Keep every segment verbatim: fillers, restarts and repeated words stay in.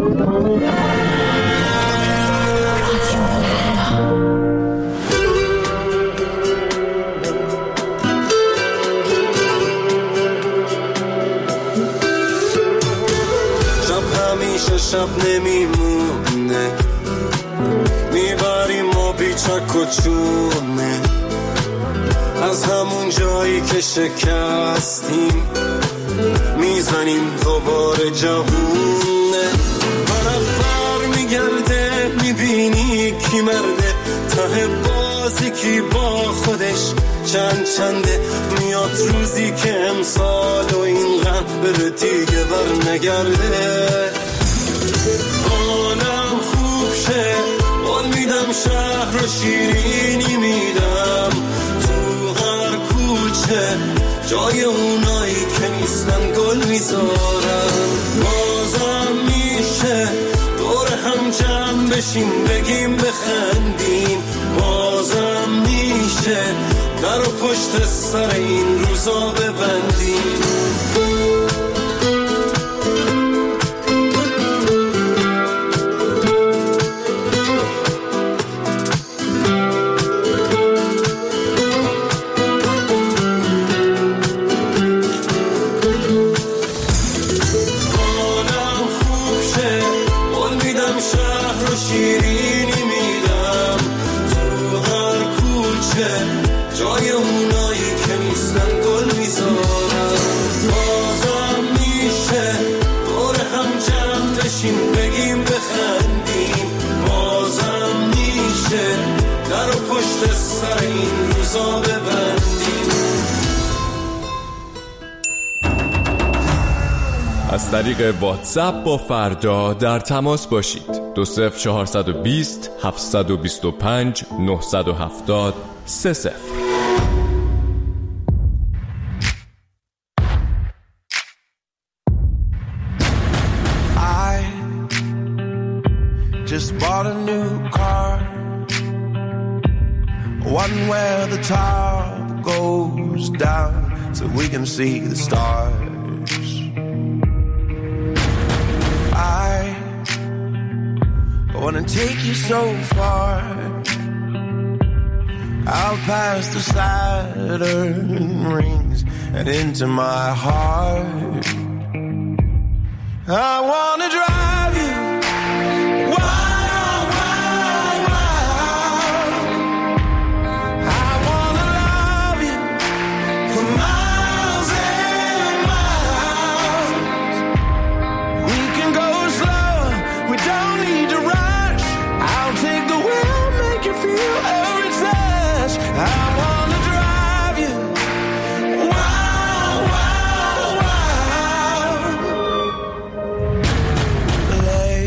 شب نمیمونه میبریم ما بیچک و چونه از همون جایی که شکستیم میزنیم دوباره جوونه ورق بر میگرده میبینی کی مرده ته بازی کی با خودش چند چنده میاد روزی که امسال و این غم بره دیگه بر نگرده حالم خوب شه قول میدم شهر رو شیرینی میدم تو هر کوچه جای اونایی که نیستن گل میذارم بازم میشه دور هم جمع بشیم بگیم بخندیم بازم میشه در و پشت سر این روزا ببندیم از طریق واتساپ با فردا در تماس باشید. دو صفر چهارصد و بیست هفتصد و بیست و پنج نهصد و هفتاد سه صفر. I just bought a new car, one where the top goes down so we can see the stars. I wanna take you so far out past the Saturn rings and into my heart. I wanna drive you wild, wild, wild. I wanna love you for miles and miles. We can go slow, we don't need to rush. I'll take the wheel, make you feel every touch. I wanna drive you wild, wild, wild. Lay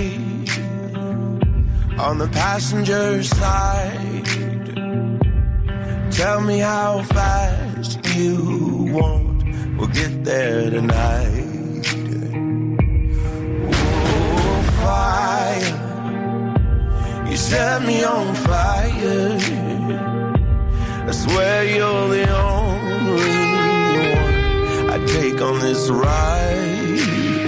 on the passenger side, tell me how fast you want, we'll get there tonight. Oh, fire, you set me on fire. I swear you're the only one I take on this ride.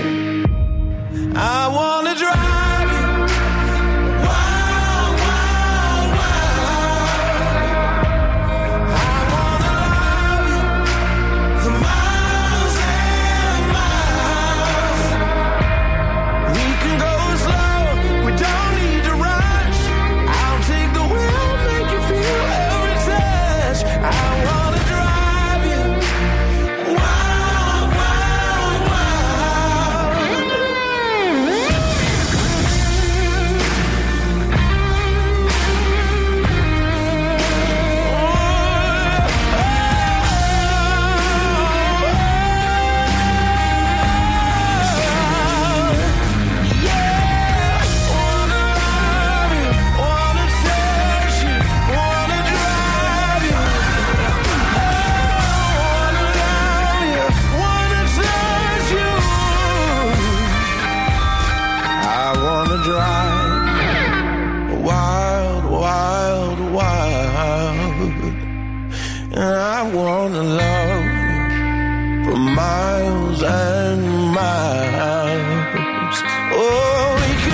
I wanna drive you wild, wild, wild. I wanna love you for miles and miles. We can go slow, we don't need to rush. I'll take the wheel, make you feel every touch. I wanna drive you wild, wild, wild. Yeah, wanna love you, wanna touch you, wanna drive you. Wanna love you, wanna touch you. I wanna drive wild, wild, wild. And I wanna love you for miles and miles. Oh, we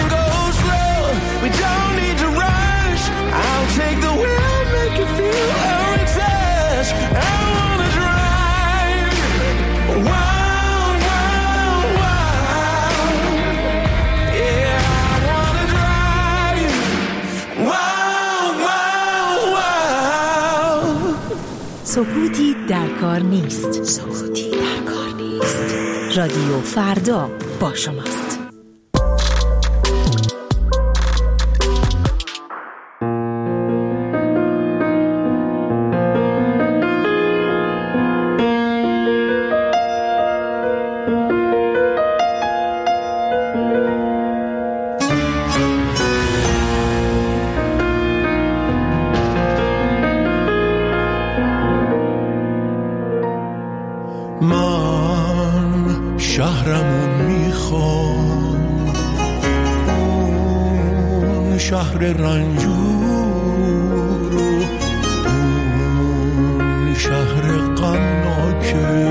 سکوتی در کار نیست. سکوتی در کار نیست. رادیو فردا با شماست. من شهرمو میخوام، اون شهر رنجور، اون شهر غمناکه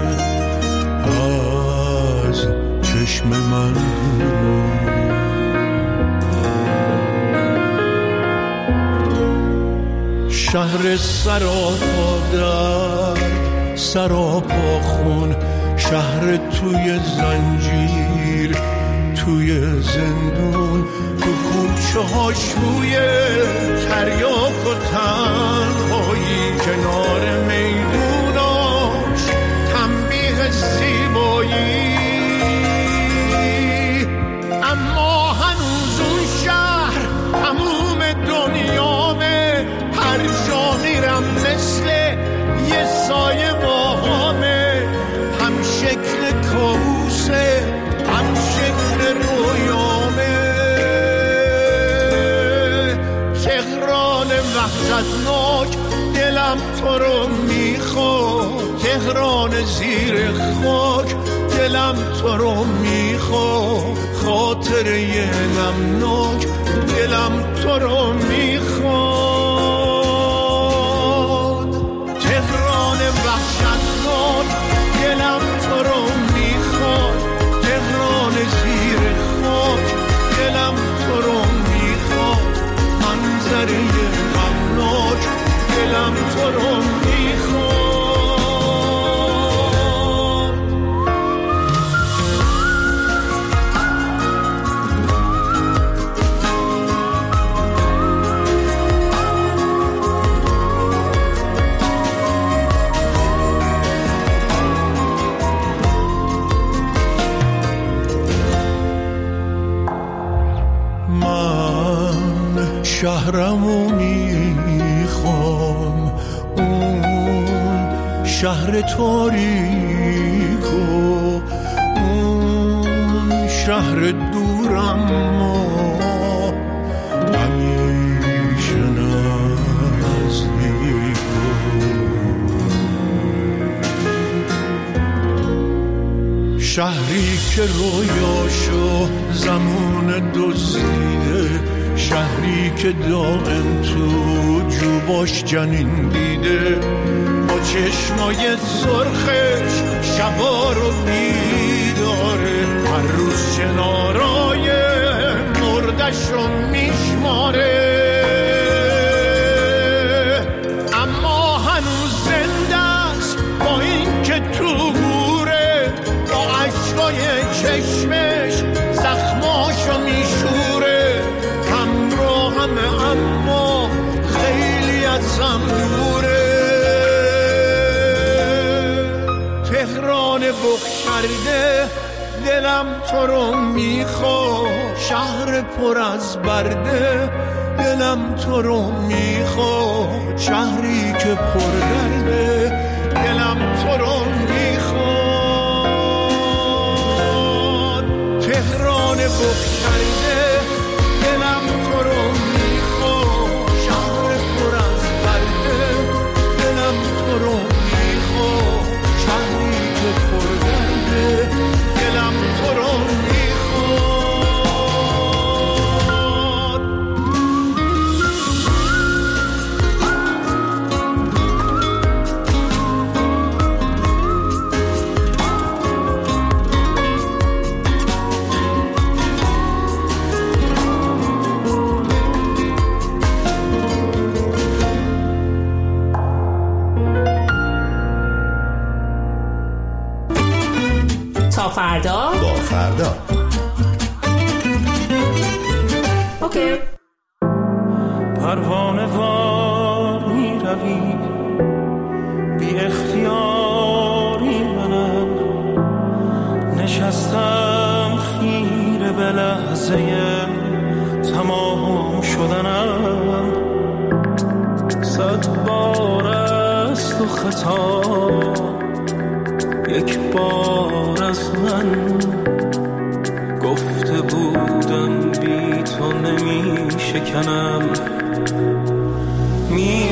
از چشم من دور، شهر سراپا درد، سراپا خون، شهر توی زنجیر، توی زندون، تو کوچه ها شوی تریاک و تنهایی، کنار میدوناش تنبیه زیبایی. اما هنوز اون شهر تموم دنیامه، هر جا میرم مثل یه سایه باهامه، هم شکل کابوسه هم شکل رویامه. تهران وحشتناک دلم تو رو میخواد، تهران زیر خاک دلم تو رو میخواد، خاطره غمناک دلم تو رو میخواد. تهران وحشتناک دلم تو رو میخواد، تهران زیر خاک دلم تو رو میخواد، منظره غمناک دلم تو رو میخواد. شهرمو میخوام، اون شهر تاریکو، اون شهر دورم ما همیشه نزدیکو. شهری که رویاشو زمان دزدیده، شهری که دائم تو جوباش جنین دیده، با چشمای سرخش شبا رو بیداره، هر روز چنارای مردش رو میشماره. اما هنوز زنده است با این که تو گوره، با عشقای چشمش زخماشو میشوره. اما خیلی ازم دوره، تهران بخ کرده دلم تو رو میخواد، شهر پر از برده دلم تو رو میخواد، شهری که پر درده دلم تو رو میخواد. تهران بخ کرده دلم تو رو میخواد، شهر پر از برده دلم تو رو میخواد، شهری که پر درده دلم تو رو میخواد. تا فردا با فردا. اوکی. پروانه وار می روی بی اختیاری منم، نشستم خیره به لحظه تمام شدنم. صد بار است و خطا یک بار از من، گفته بودم بی تو نمی شکنم، می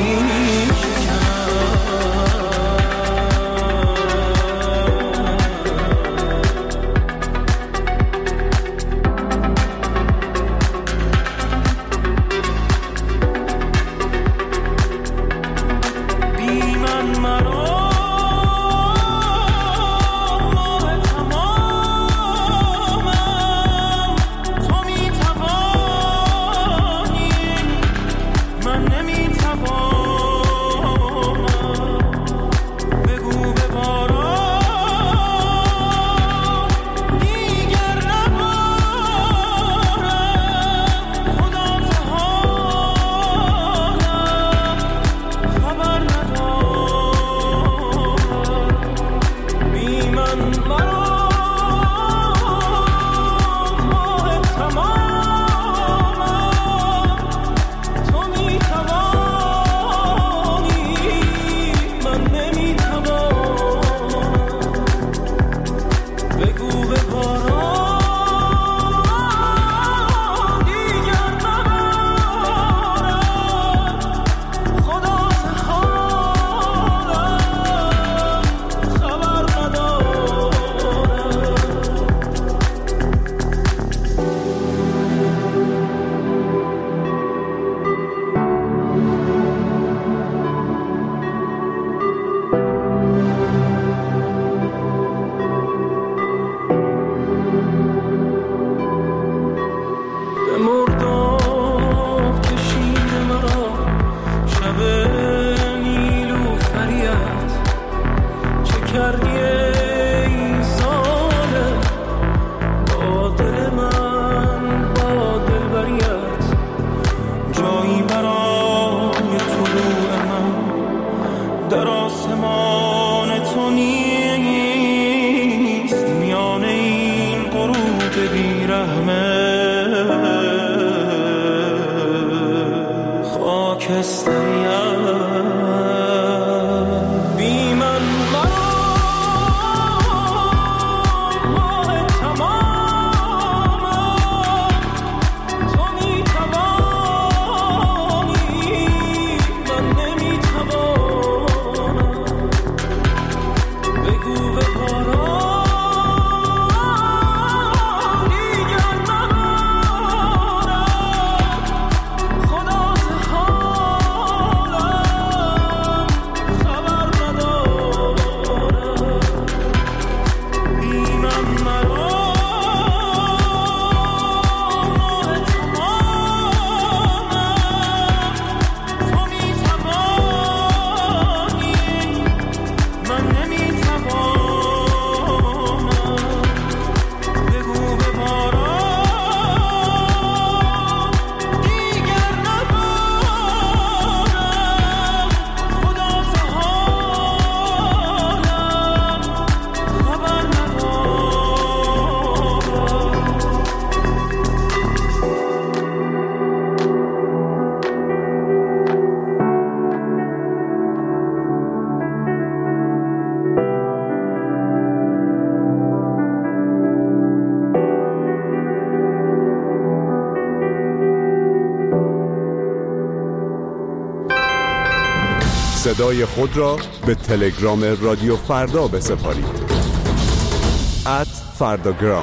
صدای خود را به تلگرام رادیو فردا بسپارید. ات فرداگرام.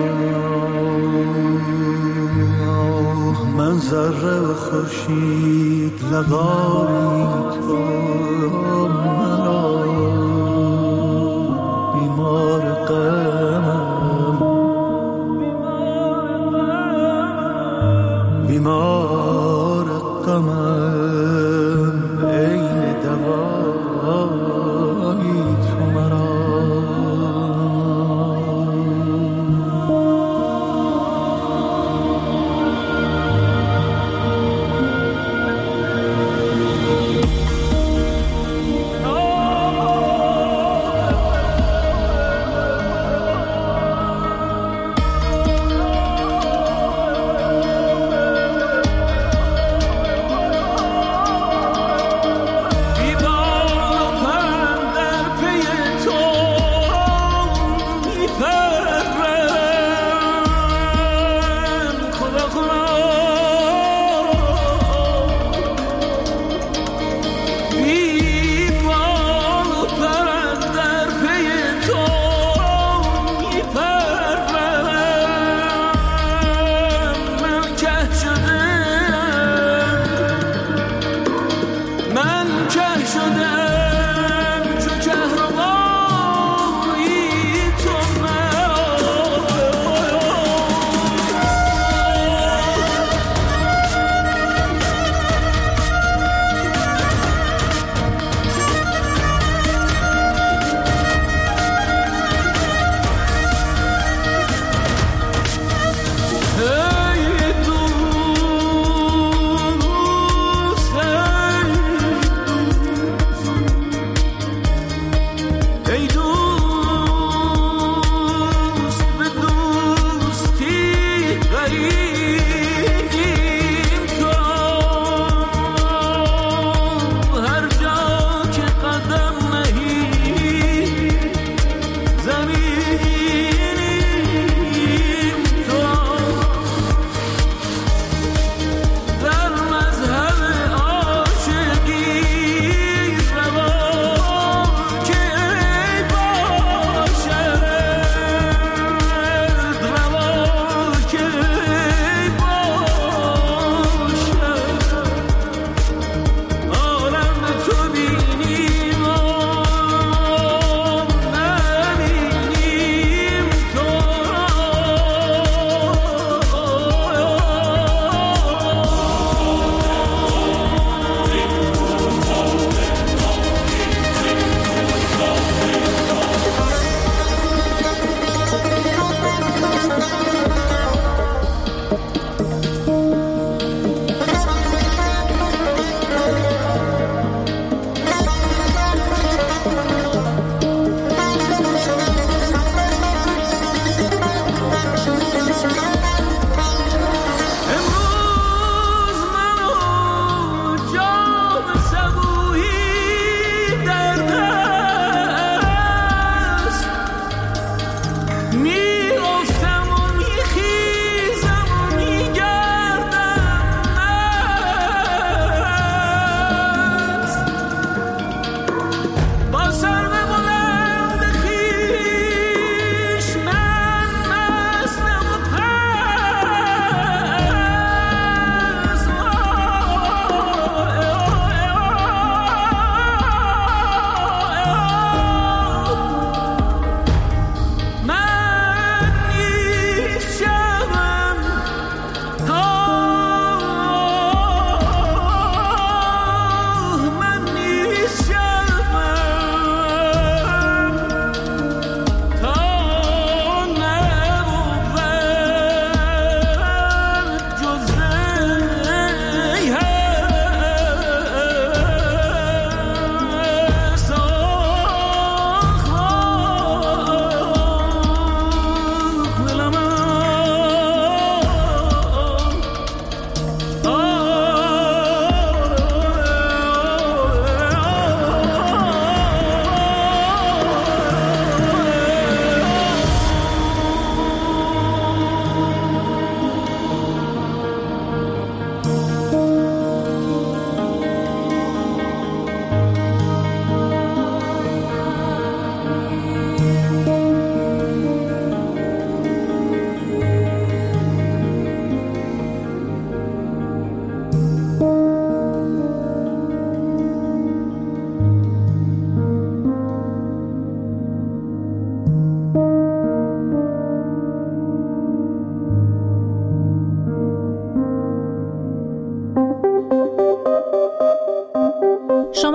ذره خورشید لقایی تو مرا بیمار غمم بیمار غمم عین دوایی تو مرا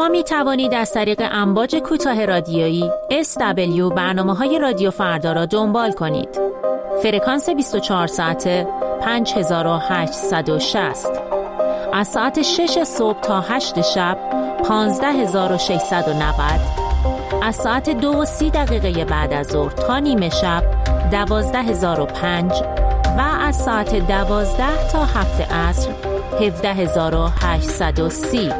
می توانید از طریق امواج کوتاه رادیویی اس دبلیو برنامه‌های رادیو فردا را دنبال کنید. فرکانس بیست و چهار ساعته پنج هزار و هشتصد و شصت. از ساعت شش صبح تا هشت شب پانزده هزار و ششصد و نود. از ساعت دو و سی دقیقه بعد از ظهر تا نیمه شب دوازده هزار و پنج و از ساعت دوازده تا هفت عصر هفده هزار و هشتصد و سی.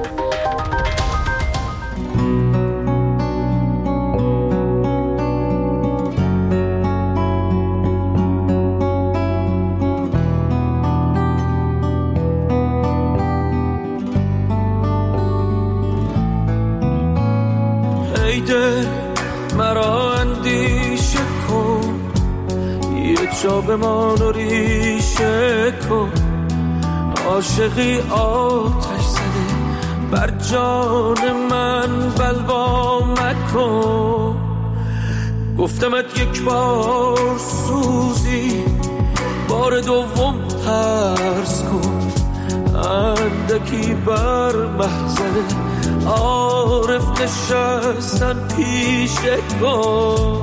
مرا اندیشه کن، یه جا به من و ریشه کن. عاشقی آتش زده بر جان من بلوا مکن. گفتمت یک بار سوزی، بار دوم ترس کن. اندکی بر محضر عارف نشستن پیشه کن.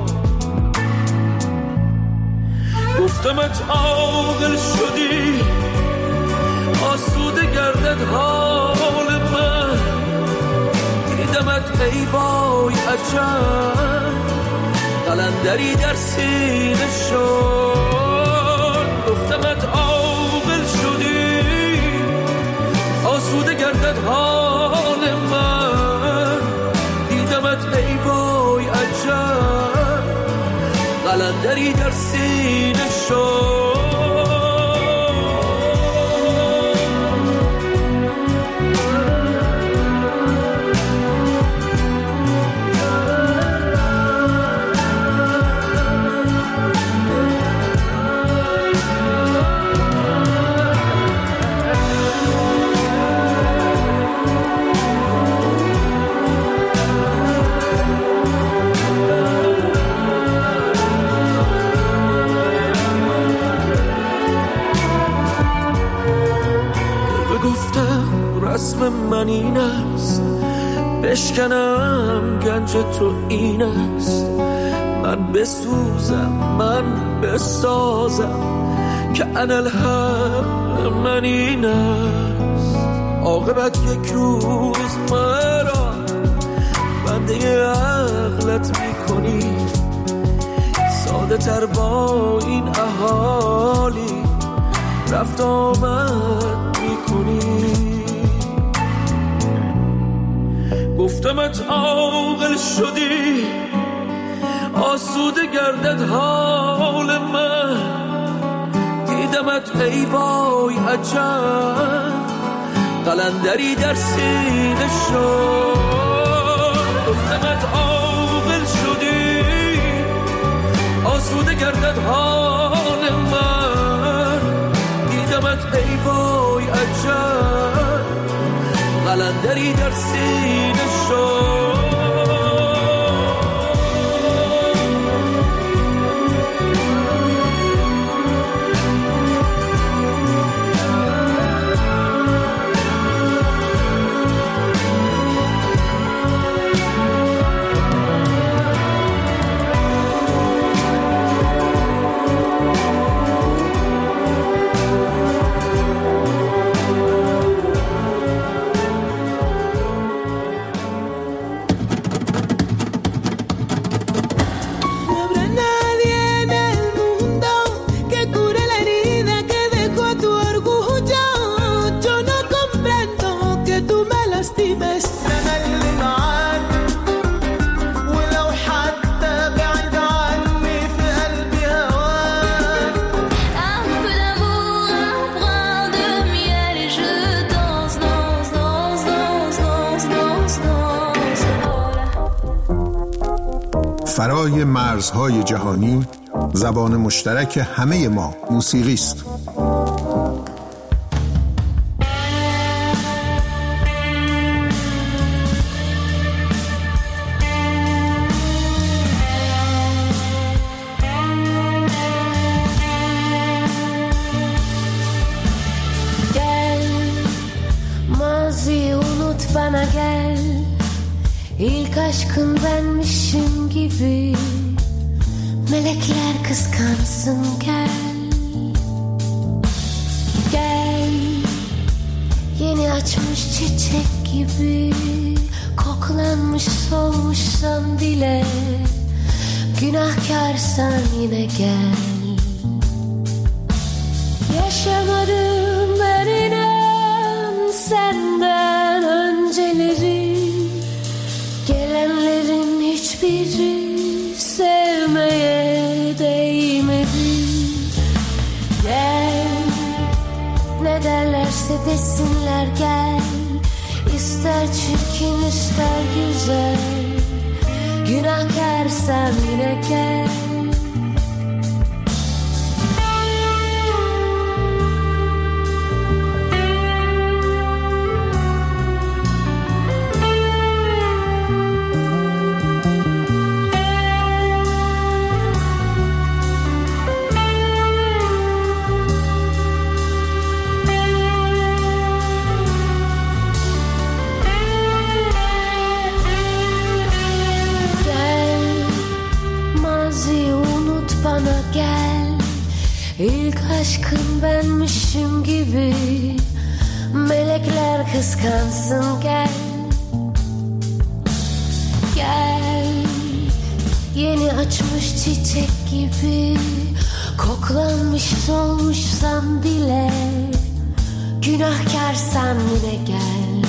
گفتمت عاقل شدی، آسوده گردد حال من. دیدمت ای وای عجب، قلندری در سینه شد. گفتمت عاقل شدی، آسوده گردد حال من. دیدمت ای وای عجب، قلندری در سینه شد. رسم من این است، بشکنم گنج تو این است. من بسوزم، من بسازم، که انا الحق من این است. عاقبت یک روز مرا بنده عقلت میکنی. ساده تر با این اهالی رفت آمد میکنی. گفتمت عاقل شدی، آسوده گردد حال من. دیدمت ای وای عجب، قلندری در سینه شد. گفتمت عاقل شدی، آسوده گردد حال من. دیدمت ای وای عجب، قلندری در سینه شد. فرای مرزهای جهانی، زبان مشترک همه ما موسیقی است. گل مازی و لطفاً اگر aşkın benmişim gibi. Melekler kıskansın gel. Gel, yeni açmış çiçek gibi. Koklanmış solmuşsan bile. Günahkarsan yine gel. Yaşamadım ben inan senden önceleri. Gelenlerin hiçbiri sevmeye değmedi. Gel, ne derlerse desinler gel. İster çirkin ister güzel. Günahkarsan yine gel. İlk aşkın benmişim gibi. Melekler kıskansın gel. Gel, yeni açmış çiçek gibi. Koklanmış solmuşsan bile. Günahkarsan yine gel.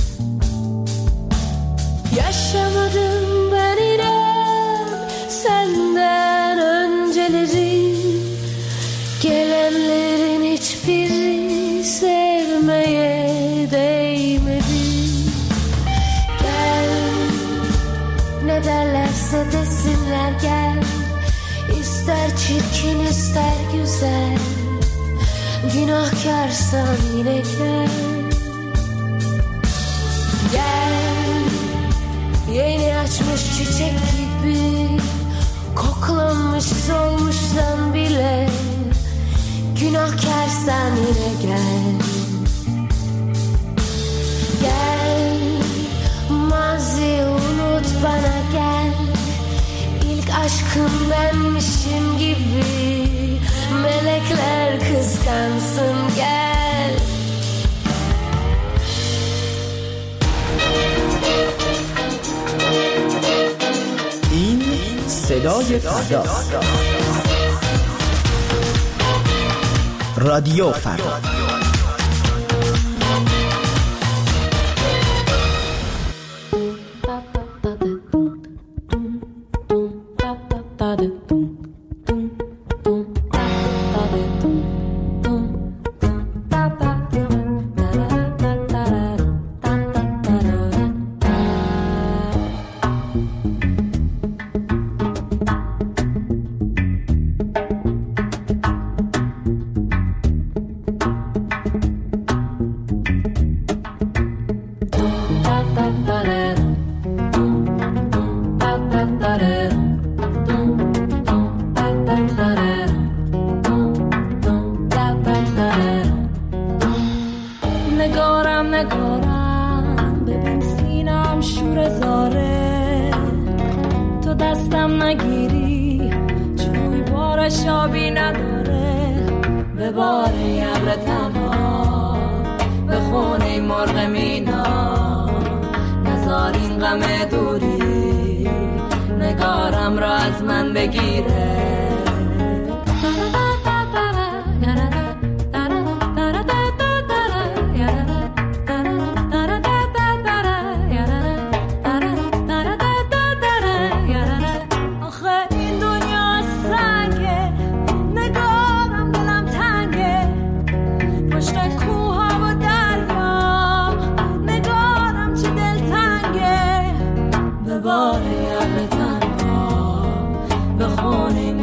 Yaşamadım ben inan senden önceleri. Gelenlerin hiçbiri sevmeye değmedi. Gel, ne derlerse desinler gel. İster çirkin ister güzel. Günahkarsan yine gel. Gel, yeni açmış çiçek gibi. Koklanmış solmuşsan bile. Günahkarsan yine gel. Gel, mazi unut bana gel. İlk aşkın benmişim gibi. Melekler kıskansın gel. این صدای فردا، رادیو فردا. نگارم نگارم ببین سینم شور زاره. تو دستم نگیری جوی بارش آبی نداره. به بار ابر تنها به خونه مرغ مینا. نزار این غم دوری نگارم را از من بگیره. به بار ابر تنها به خونه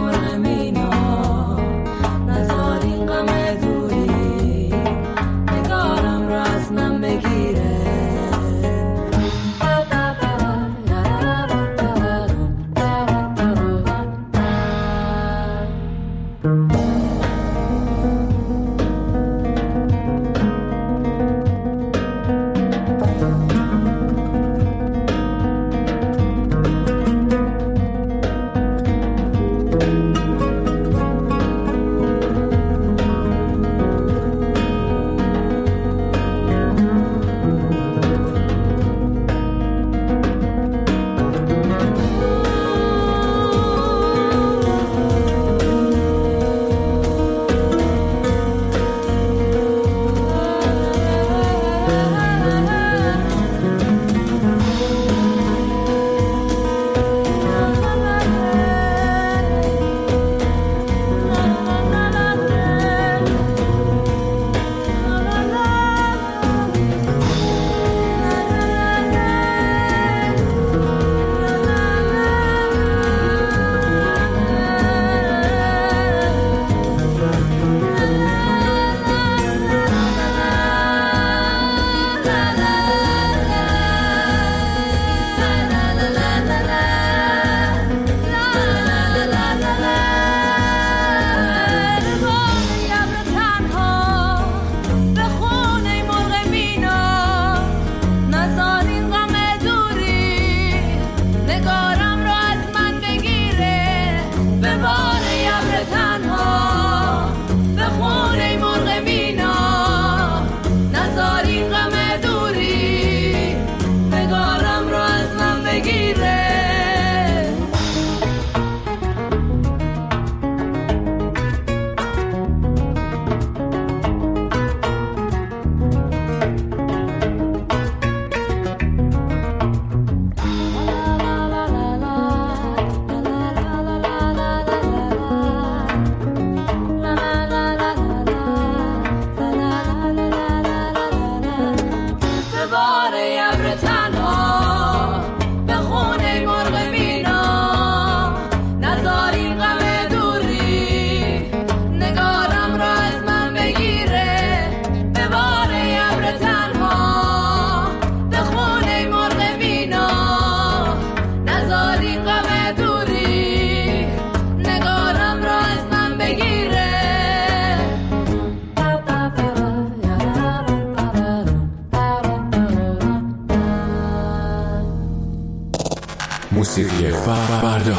فردا.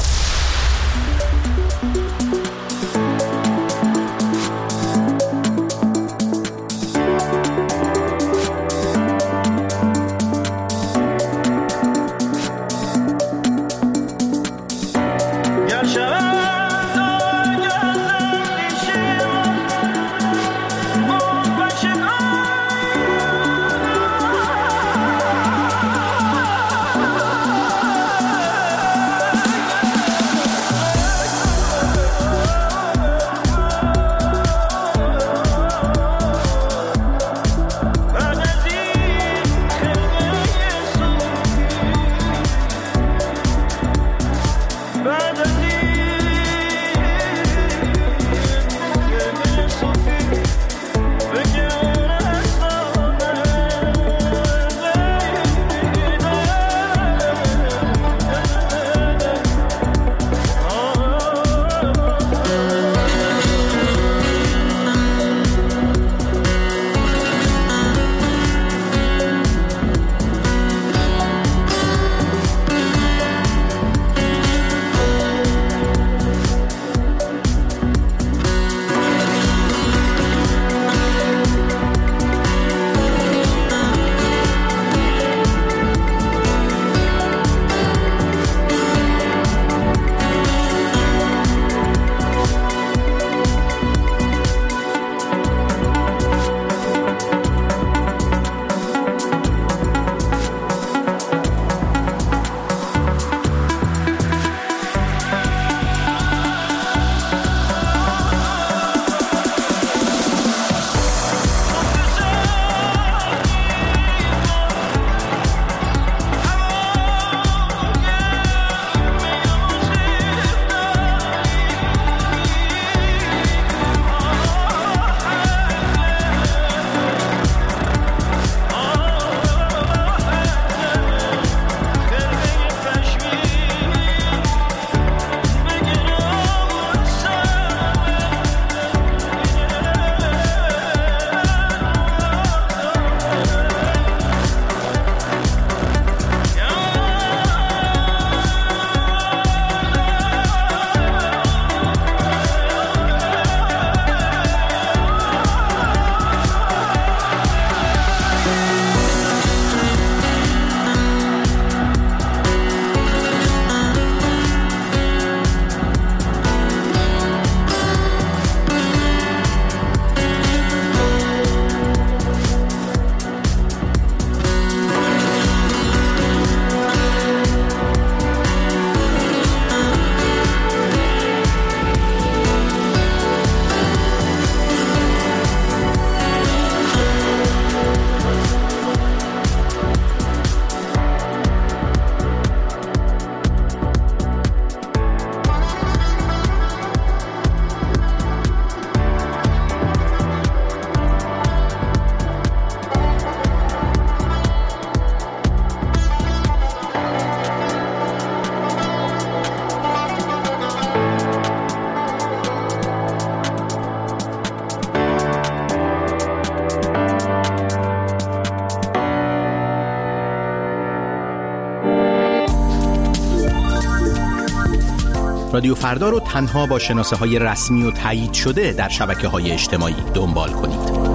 رادیو فردا رو تنها با شناسه های رسمی و تایید شده در شبکه های اجتماعی دنبال کنید.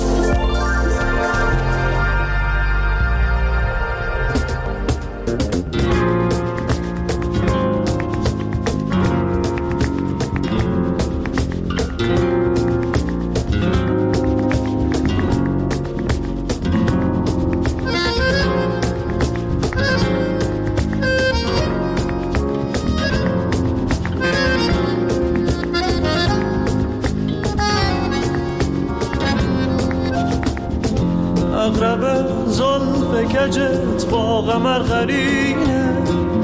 اقرب زلف کجت با قمر قرینه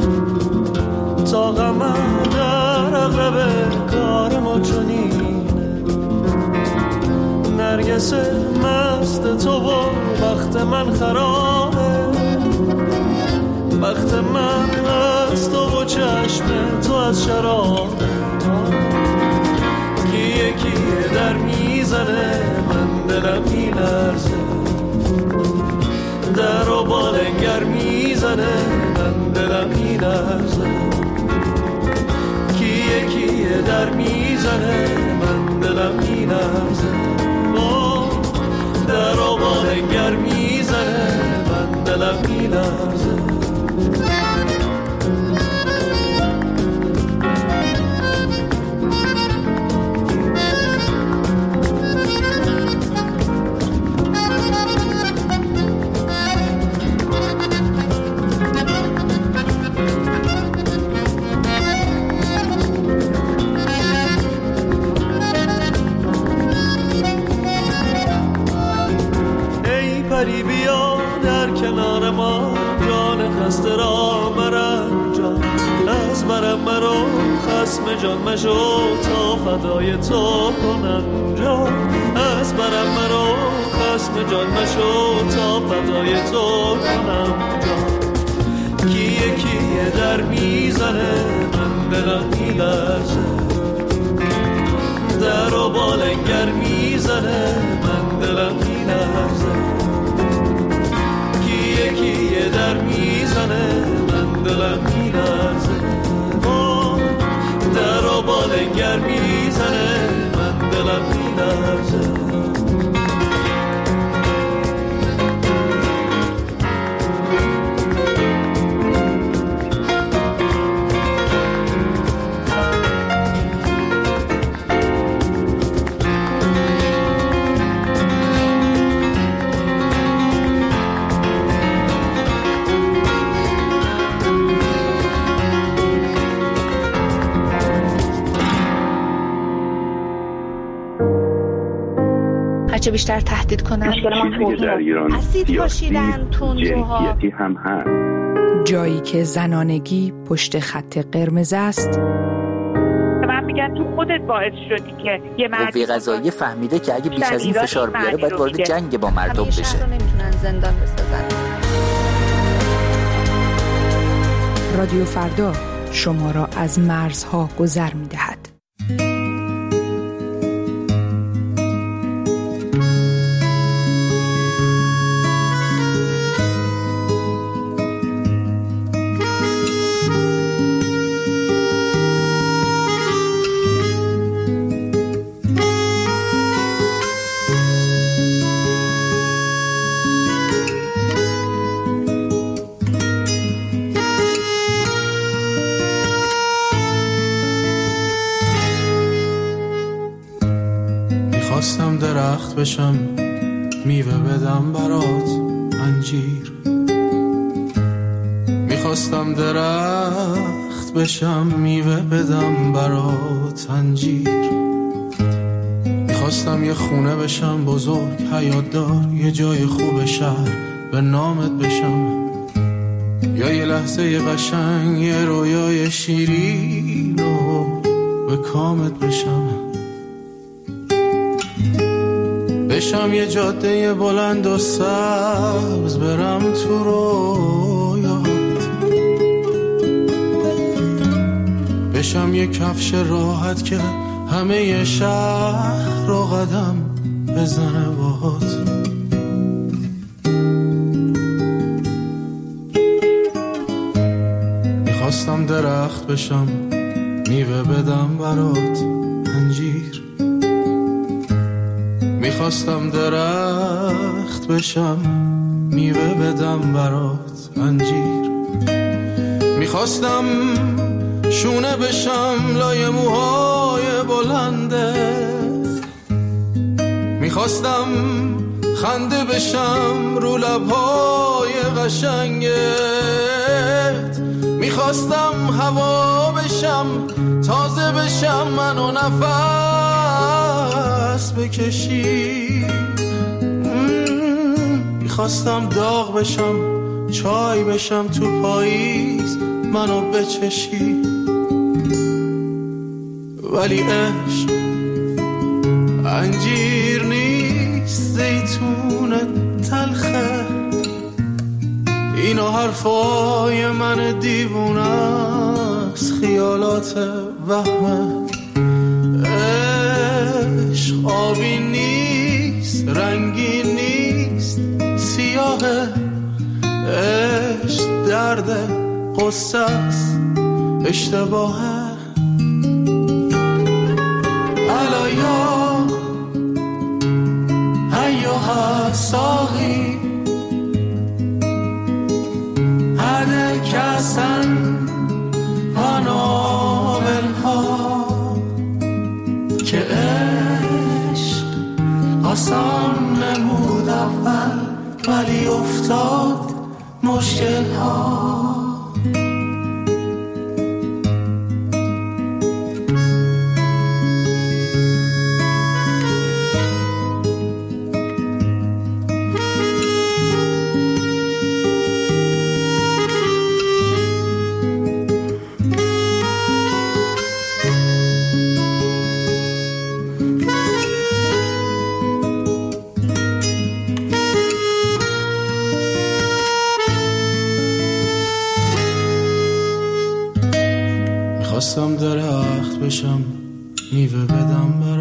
تا قمر در اقرب کار ما چنینه نرگس مست تو و بخت من خرابه بخت من از تو و چشم تو از شرابه کی یکی در میزنه من دلم میلرزه در و بالنگر میزنه من دلم میلرزه در میزنه من دلم میلرزه، در آبان گر میزنه من دلم میلرزه. پری بیا در کنار ما، جان خسته را مرنجان، از برم مرو خسم جان مشو تا فدای تو کنم جان، از برم مرو خسم جان مشو تا فدای تو کنم جان. کیه کیه در میزنه من دلم میلرزه، در و بالنگر میزنه من دلم میلرزه، کیه در میزنه من دلم میلرزه، در و بالنگر میزنه من دلم میلرزه. هرچه بیشتر تهدید کنن چیزی که در ایران سیاسی جنسیتی هم هست. جایی که زنانگی پشت خط قرمز است. من میگم تو خودت باعث شدی که یه مرد قوه قضاییه فهمیده که اگه بیش از این فشار بیاره باید وارد جنگ با مردم بشه. همیشه رو نمیتونن زندان بسازن. رادیو فردا شما را از مرزها گذر میدهد. خواستم درخت بشم میوه بدم برات انجیر، میخواستم درخت بشم میوه بدم برات انجیر، میخواستم یه خونه بشم بزرگ حیات دار، یه جای خوب شهر به نامت بشم، یا یه لحظه قشنگ یه رویای شیرین و به کامت بشم، بشم یه جاده بلند و سبز برم تو رویات، بشم یه کفش راحت که همه شهر رو قدم بزنه باهات. میخواستم درخت بشم میوه بدم برات انجیر، میخواستم درخت بشم میوه بدم برات انجیر، میخواستم شونه بشم لای موهای بلندت، میخواستم خنده بشم رو لبهای قشنگت، میخواستم هوا بشم تازه بشم منو نفس بکشی، میخواستم داغ بشم چای بشم تو پاییز منو بچشی، ولی عشق انجیر نیست زیتون تلخه، اینو حرفای من دیوونه است خیالات وهمه، عشق آبی نیست رنگی نیست سیاهه، عشق درد قصه است اشتباهه. افتاد مشکل ها. خواستم درخت بشم میوه بدم